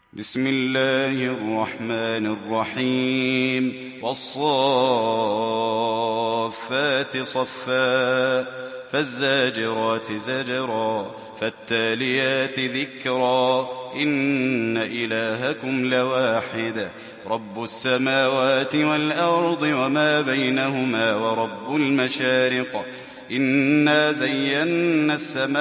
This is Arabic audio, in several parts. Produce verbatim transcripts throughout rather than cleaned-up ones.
بسم الله الرحمن الرحيم والصافات صفا فالزاجرات زجرا فالتاليات ذكرا إن إلهكم لواحد رب السماوات والأرض وما بينهما ورب المشارق إنا زينا السماء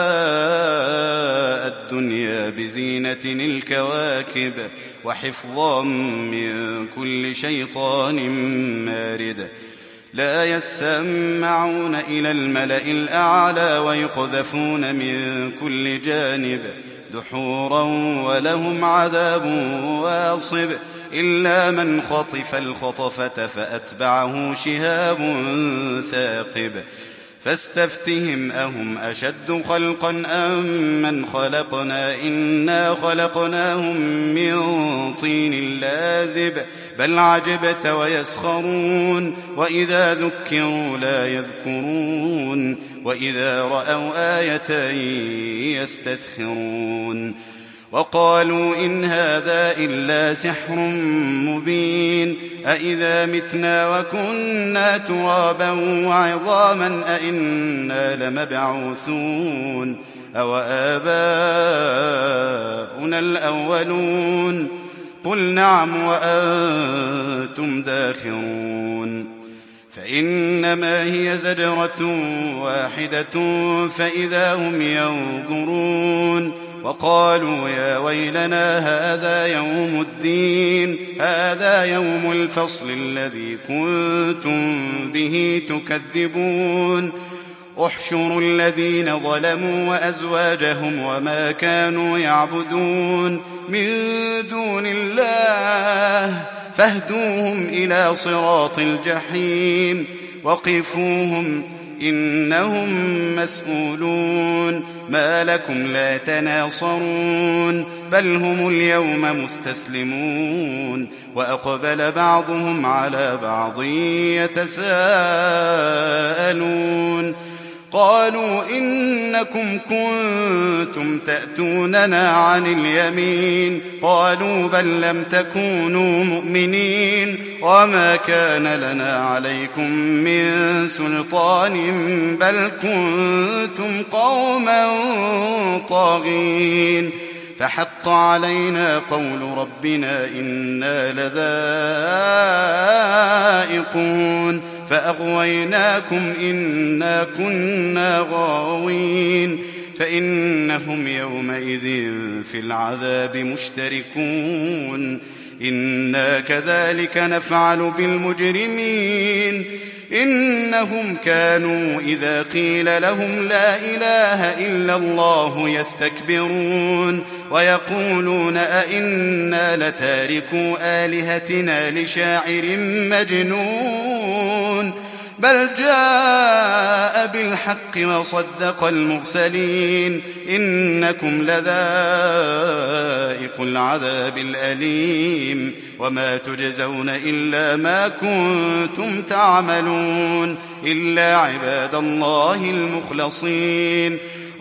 الدنيا بزينة الكواكب وحفظا من كل شيطان مارد لا يسمعون إلى الملأ الأعلى ويقذفون من كل جانب دحورا ولهم عذاب واصب إلا من خطف الخطفة فأتبعه شهاب ثاقب فاستفتهم أهم أشد خلقا أم من خلقنا إنا خلقناهم من طين لازب بل عجبت ويسخرون وإذا ذكروا لا يذكرون وإذا رأوا آية يستسخرون وقالوا إن هذا إلا سحر مبين أإذا متنا وكنا ترابا وعظاما أإنا لمبعوثون أو آباؤنا الأولون قل نعم وأنتم داخرون فإنما هي زجرة واحدة فإذا هم ينظرون وقالوا يا ويلنا هذا يوم الدين هذا يوم الفصل الذي كنتم به تكذبون احشروا الذين ظلموا وأزواجهم وما كانوا يعبدون من دون الله فاهدوهم إلى صراط الجحيم وقفوهم إنهم مسؤولون ما لكم لا تناصرون بل هم اليوم مستسلمون وأقبل بعضهم على بعض يتساءلون قالوا إنكم كنتم تأتوننا عن اليمين قالوا بل لم تكونوا مؤمنين وما كان لنا عليكم من سلطان بل كنتم قوما طاغين فحق علينا قول ربنا إنا لذائقون فأغويناكم إنا كنا غاوين فإنهم يومئذ في العذاب مشتركون إنا كذلك نفعل بالمجرمين إنهم كانوا إذا قيل لهم لا إله إلا الله يستكبرون ويقولون أئنا لتاركو آلهتنا لشاعر مجنون بل جاء بالحق وصدق المرسلين إنكم لذائق العذاب الأليم وما تجزون إلا ما كنتم تعملون إلا عباد الله المخلصين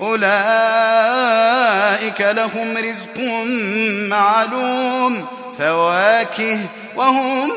أولئك لهم رزق معلوم فواكه وهم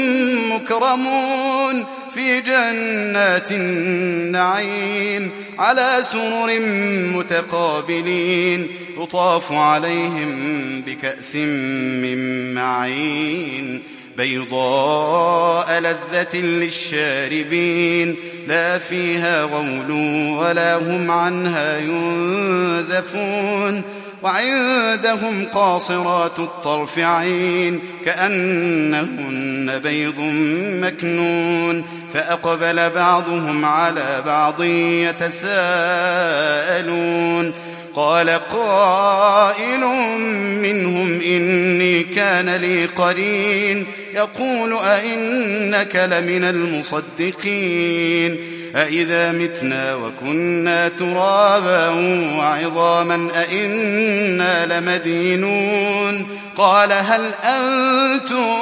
مكرمون في جنات النعيم على سرر متقابلين يطاف عليهم بكأس من معين بيضاء لذة للشاربين لا فيها غول ولا هم عنها ينزفون وعندهم قاصرات الطرف عين كأنهن بيض مكنون فأقبل بعضهم على بعض يتساءلون قال قائل منهم إني كان لي قرين يقول أئنك لمن المصدقين أئذا متنا وكنا ترابا وعظاما أئنا لمدينون قال هل أنتم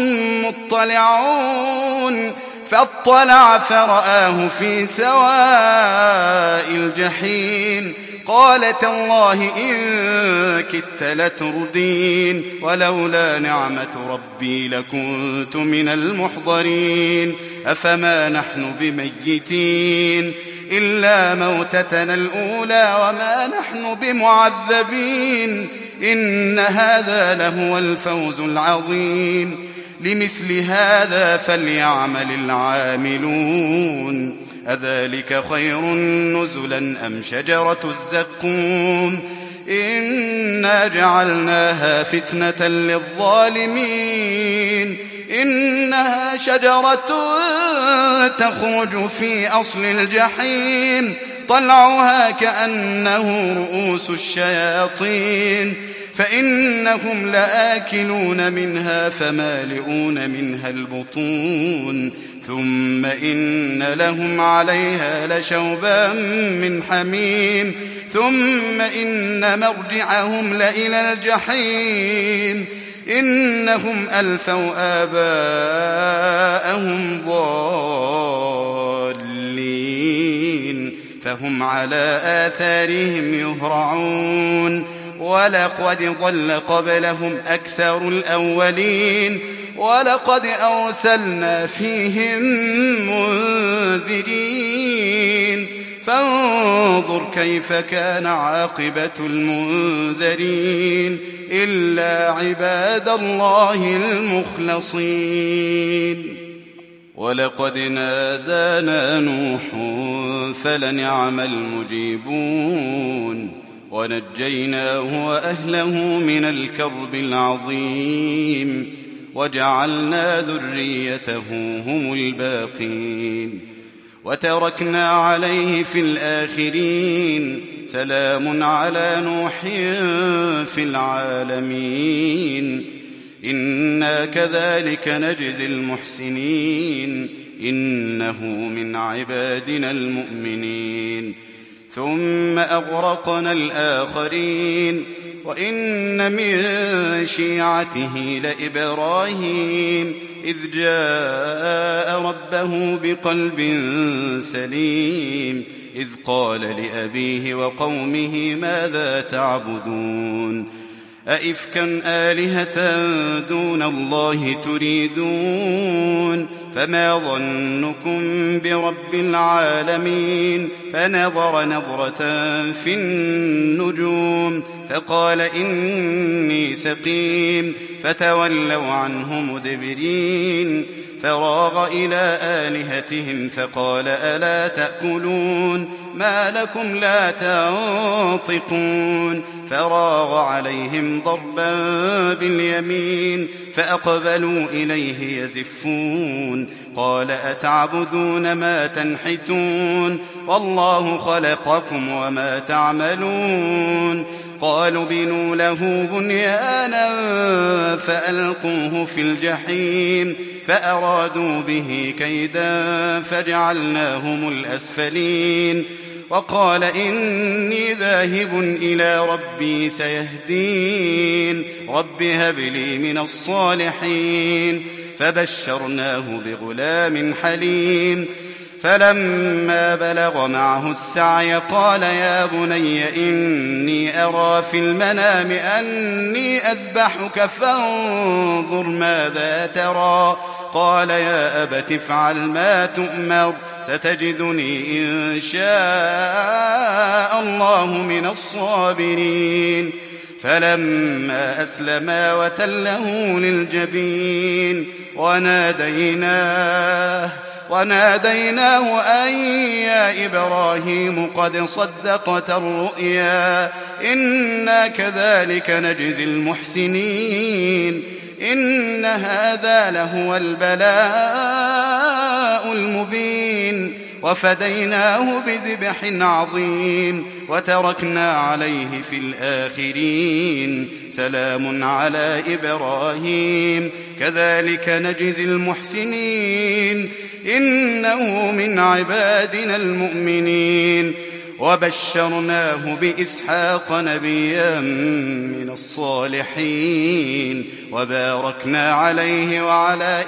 مطلعون فاطلع فرآه في سواء الجحيم قال تالله إن كدت لتردين ولولا نعمة ربي لكنت من المحضرين أفما نحن بميتين إلا موتتنا الأولى وما نحن بمعذبين إن هذا لهو الفوز العظيم لمثل هذا فليعمل العاملون أذلك خير نزلا أم شجرة الزقوم إنا جعلناها فتنة للظالمين إنها شجرة تخرج في أصل الجحيم طلعها كأنه رؤوس الشياطين فإنهم لآكلون منها فمالئون منها البطون ثم إن لهم عليها لشوبا من حميم ثم إن مرجعهم لإلى الجحيم إنهم ألفوا آباءهم ضالين فهم على آثارهم يهرعون ولقد ضل قبلهم أكثر الأولين ولقد أرسلنا فيهم منذرين فانظر كيف كان عاقبة المنذرين إلا عباد الله المخلصين ولقد نادانا نوح فلنعم المجيبون ونجيناه وأهله من الكرب العظيم وجعلنا ذريته هم الباقين وتركنا عليه في الآخرين سلام على نوح في العالمين إنا كذلك نجزي المحسنين إنه من عبادنا المؤمنين ثم أغرقنا الآخرين وإن من شيعته لإبراهيم إذ جاء ربه بقلب سليم إذ قال لأبيه وقومه ماذا تعبدون أئفكا آلهة دون الله تريدون فما ظنكم برب العالمين فنظر نظرة في النجوم فقال إني سقيم فتولوا عنه مدبرين فراغ إلى آلهتهم فقال ألا تأكلون ما لكم لا تنطقون فراغ عليهم ضربا باليمين فأقبلوا إليه يزفون قال أتعبدون ما تنحتون والله خلقكم وما تعملون قالوا بنوا له بنيانا فألقوه في الجحيم فأرادوا به كيدا فجعلناهم الأسفلين وقال إني ذاهب إلى ربي سيهدين رب هب لي من الصالحين فبشرناه بغلام حليم فلما بلغ معه السعي قال يا بني إني أرى في المنام أني أذبحك فانظر ماذا ترى قال يا أبت افعل ما تؤمر ستجدني إن شاء الله من الصابرين فلما أسلما وتله للجبين وناديناه وناديناه أن يا إبراهيم قد صدقت الرؤيا إنا كذلك نجزي المحسنين إن هذا لهو البلاء المبين وفديناه بذبح عظيم وتركنا عليه في الآخرين سلام على إبراهيم كذلك نجزي المحسنين إنه من عبادنا المؤمنين وبشرناه بإسحاق نبيا من الصالحين وباركنا عليه وعلى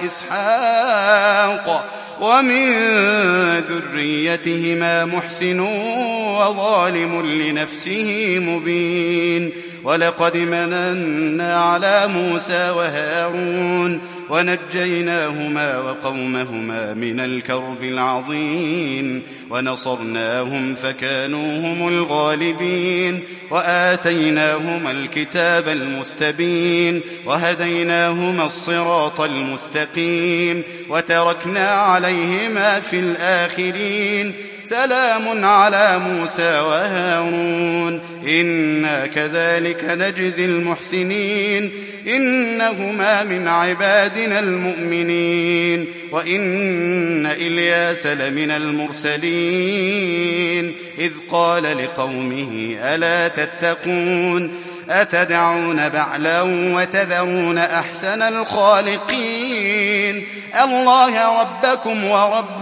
إسحاق ومن ذريتهما محسن وهو ظالم لنفسه مبين ولقد مننا على موسى وهارون ونجيناهما وقومهما من الكرب العظيم ونصرناهم فكانوا هم الغالبين وآتيناهما الكتاب المستبين وهديناهما الصراط المستقيم وتركنا عليهما في الآخرين سلام على موسى وهارون إنا كذلك نجزي المحسنين إنهما من عبادنا المؤمنين وإن إلياس لمن المرسلين إذ قال لقومه ألا تتقون أتدعون بعلا وتذرون أحسن الخالقين الله ربكم ورب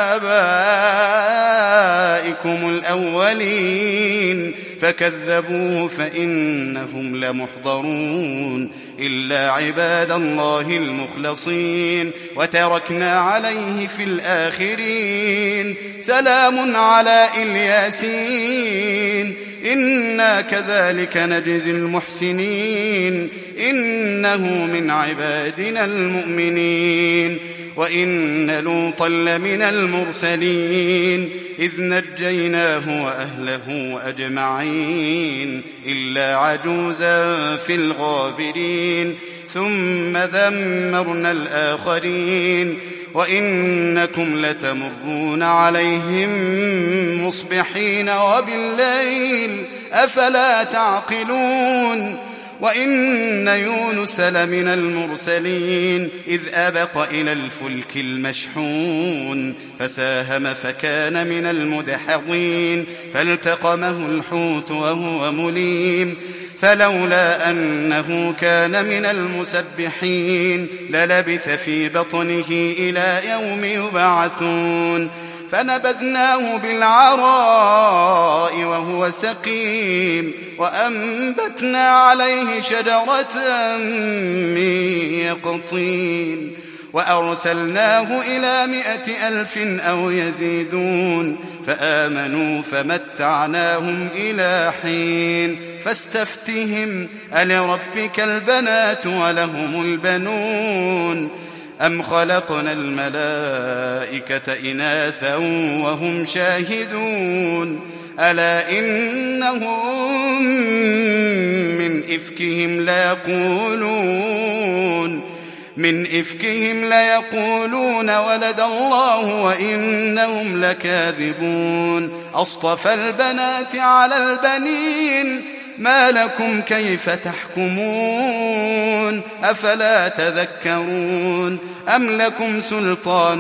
آبائكم الأولين فكذبوه فإنهم لمحضرون إلا عباد الله المخلصين وتركنا عليه في الآخرين سلام على الياسين إنا كذلك نجزي المحسنين إنه من عبادنا المؤمنين وإن لوطا لمن المرسلين إذ نجيناه وأهله أجمعين إلا عجوزا في الغابرين ثم دمرنا الآخرين وإنكم لتمرون عليهم مصبحين وبالليل أفلا تعقلون وإن يونس لمن المرسلين إذ أبق إلى الفلك المشحون فساهم فكان من المدحضين فالتقمه الحوت وهو مليم فلولا أنه كان من المسبحين للبث في بطنه إلى يوم يبعثون فنبذناه بالعراء وهو سقيم وأنبتنا عليه شجرة من يقطين وأرسلناه إلى مائة ألف أو يزيدون فآمنوا فمتعناهم إلى حين فاستفتهم ألربك البنات ولهم البنون أم خلقنا الملائكة إناثا وهم شاهدون ألا إنهم من إفكهم ليقولون من إفكهم ليقولون ولد الله وإنهم لكاذبون أصطفى البنات على البنين ما لكم كيف تحكمون أفلا تذكرون أم لكم سلطان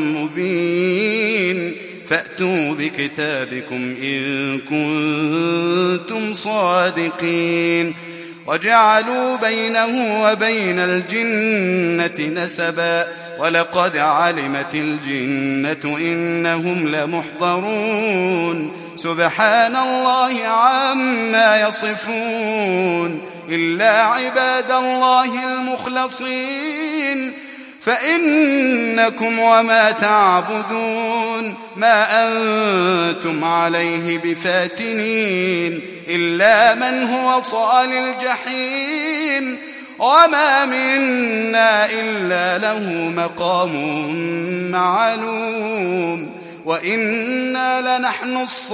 مبين فأتوا بكتابكم إن كنتم صادقين وجعلوا بينه وبين الجنة نسبا ولقد علمت الجنة إنهم لمحضرون سبحان الله عما يصفون إلا عباد الله المخلصين فإنكم وما تعبدون ما أنتم عليه بفاتنين إلا من هو صال الجحيم وما منا إلا له مقام معلوم وإنا لنحن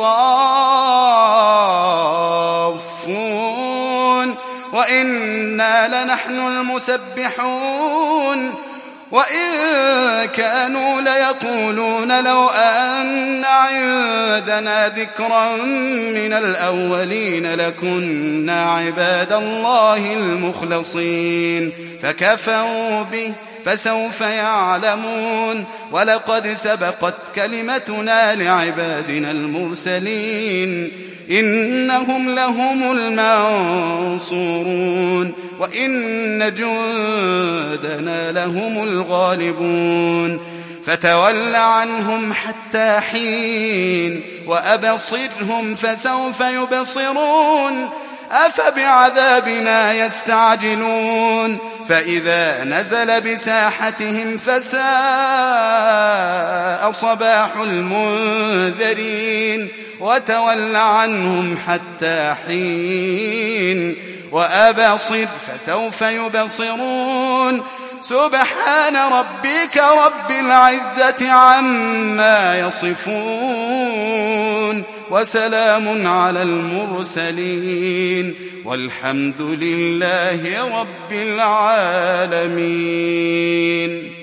الصافون وإنا لنحن المسبحون وإن كانوا ليقولون لو أن عندنا ذكرا من الأولين لكنا عباد الله المخلصين فكفروا به فسوف يعلمون ولقد سبقت كلمتنا لعبادنا المرسلين إنهم لهم المنصورون وإن جندنا لهم الغالبون فتول عنهم حتى حين وأبصرهم فسوف يبصرون أفبعذابنا يستعجلون فإذا نزل بساحتهم فساء صباح المنذرين وتول عنهم حتى حين وأبصر فسوف يبصرون سبحان ربك رب العزة عما يصفون وسلام على المرسلين والحمد لله رب العالمين.